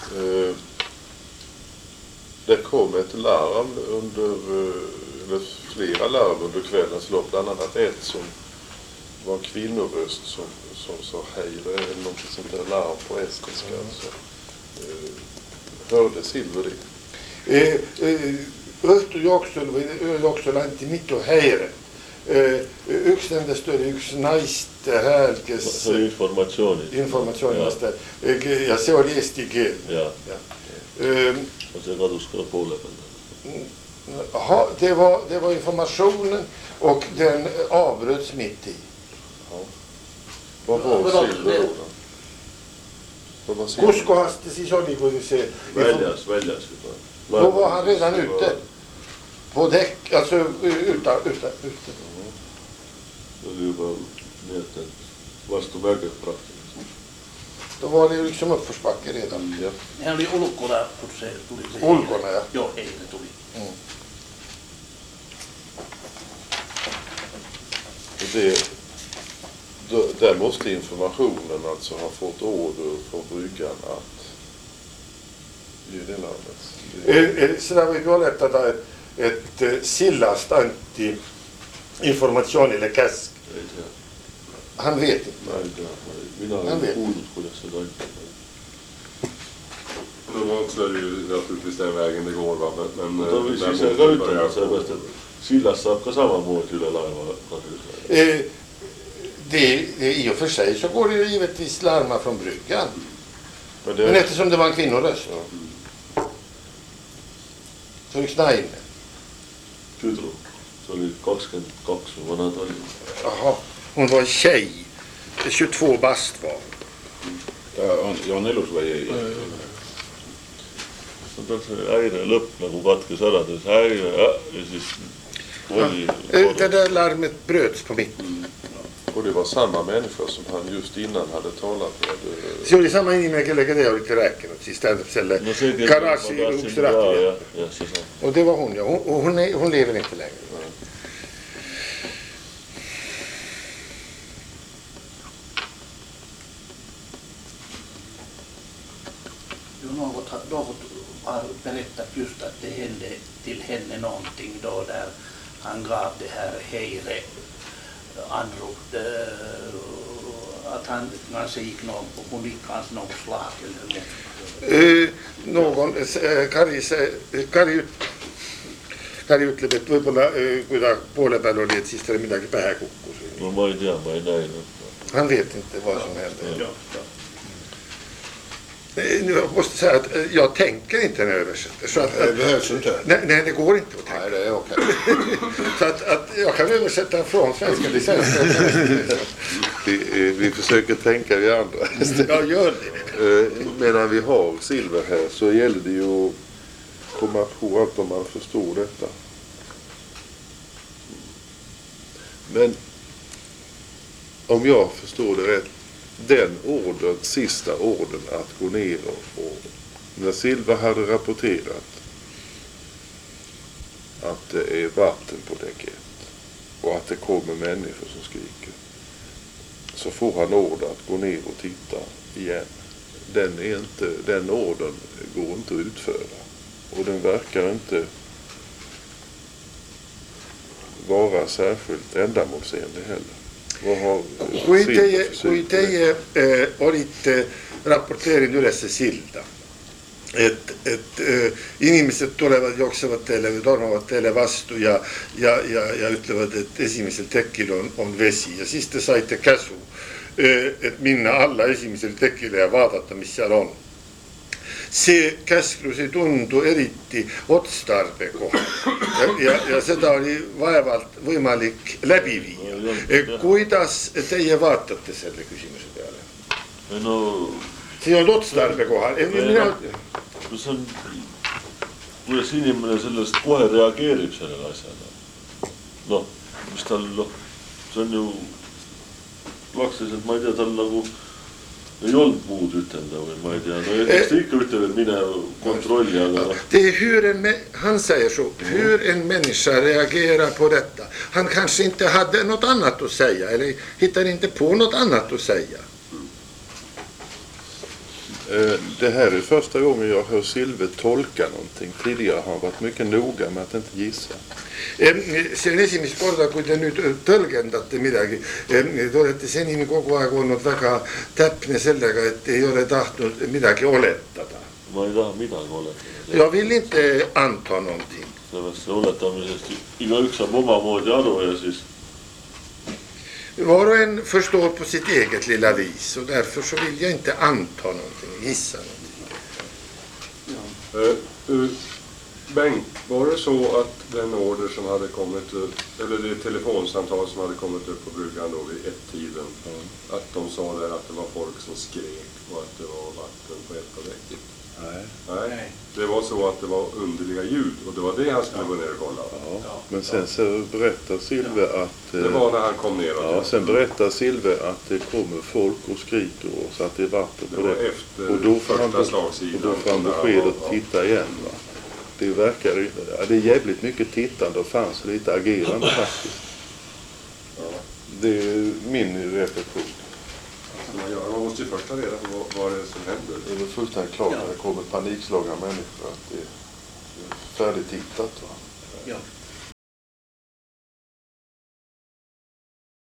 Det kom ett larm eller flera larm under kvällens lopp, bland annat ett som var en kvinnoröst som sa hej, det är något sånt där larm på estniska. Hörde Silver det? Õhtu jooksul anti mitu häire. Üks nendest oli üks naiste hääl, kes... See oli informatsioonist. Ja see oli eesti keel. Ja. See kadus ka poole peal. Det var informationen och den avbröts mitt i. Vad var Silver då? Kus kohast det siis oli, kui see... Väljas. Då var han redan ute. På däck, alltså ute. Se oli juba nii, et vastu mäge praktiliselt. Då var det ju liksom uppförsbacke redan. Ja. Ne oli ulkona, kun se tuli se... Ulkona, ja. Joo, ei ne tuli. Där måste informationen alltså ha fått order från bryggan att ge det larmet. Seda võib ju oletada, et sillast anti informatsioonile käsk. Han vet inte. Mina olen kuulnud, kuidas seda aitab. Normalt så är det ju naturligtvis den vägen det går, va? Men ta võis ise ka ütelda, sellepärast, et sillast saab ka samamoodi üle laeva kadus. I och för sig så går det ju givetvis larma från bryggan. Men eftersom det var en kvinnoröst. Så üks naine. Tüdru. See oli 22 või vana ta oli. Jaha, hon var tjej. 22 bast var. Ja on elus või ei? See häire lõpp nagu katkes ära. Häire ja siis oli... Det där larmet bröts på mitten. Och det var samma människa som han just innan hade talat med. See oli sama inimene, kellega te olite rääkinud, siis tähendab selle garaaži ukse lahti. Och det var hon, ja. Hon lever inte längre. Något har berättat just att det hände till henne någonting då där han gav det här hejre anrop, att han kanske gick hon gick kanske någon slag eller Kari ütleb, et võib-olla kui ta poole peal oli, et siis talle midagi pähe kukkus. No ma ei tea, ma ei näinud. Han vet inte vad som hände. Nu måste säga att jag tänker inte en översättare. Så att, det behövs inte. Nej, det går inte att tänka. Nej, det är okej. Så att jag kan översätta från svenska till svenska. Vi försöker tänka vi andra. Ja, gör det. Medan vi har Silver här så gäller det ju att komma på allt om man förstår detta. Men om jag förstår det rätt, den orden, sista orden att gå ner och när Silver hade rapporterat att det är vatten på däck 1 och att det kommer människor som skriker, så får han order att gå ner och titta igen. Den orden går inte att utföra och den verkar inte vara särskilt ändamålsenlig heller. Kui teie olite raporteerinud üles silda, et inimesed tulevad, jooksevad teile või tormavad teile vastu ja ütlevad, et esimesel tekil on vesi ja siis te saite käsu, et minna alla esimesel tekile ja vaadata, mis seal on. See käsklus ei tundu eriti otstarbekohal ja seda oli vaevalt võimalik läbi viia. Kuidas teie vaatate selle küsimuse peale? No, see on otstarbekohal. See on, kuidas inimene sellest kohe reageerib sellele asjale. No, mis tal, see on ju lakseliselt, ma ei tea, tal nagu ei olnud muud ütelda või ma ei tea. No eks ta ikka ütleb, et mine kontrolli, aga... Han säger så, hur en människa reagerar på detta. Han kanske inte hade något annat att säga eller hittar inte på något annat att säga. Det här är första gången jag hör Silve tolka någonting. Tidigare har han varit mycket noga med att inte gissa. See on esimest korda, kui te nüüd tõlgendate midagi. Te olete senini kogu aeg olnud väga täpne sellega, et ei ole tahtnud midagi oletada. ma ei taha midagi oletada. Jag vill inte anta någonting. Sellest oletamisest igaüks saab omamoodi aru ja siis Var och en förstår på sitt eget lilla vis, och därför så vill jag inte anta någonting, gissa någonting. Bengt, var det så att den order som hade kommit upp, eller det telefonsamtal som hade kommit upp på bryggan då vid 1-tiden, att de sa där att det var folk som skrek och att det var vatten på ett av däcket? Nej. Det var så att det var underliga ljud och det var det han skulle gå ner och kolla. Ja. Men sen så berättar Silve att... Det var när han kom ner. Ja, sen berättar Silve att det kommer folk och skriker och så att det är vatten på det. Och då får han beskedet titta igen, va? Det verkar, ja, det är jävligt mycket tittande och fanns lite agerande faktiskt. Ja. Det är min reflektion. Man måste ju först ta reda på vad det är som händer. Det är väl fullständigt klart när det kommer panikslagna människor att det är färdigtittat, va? Ja.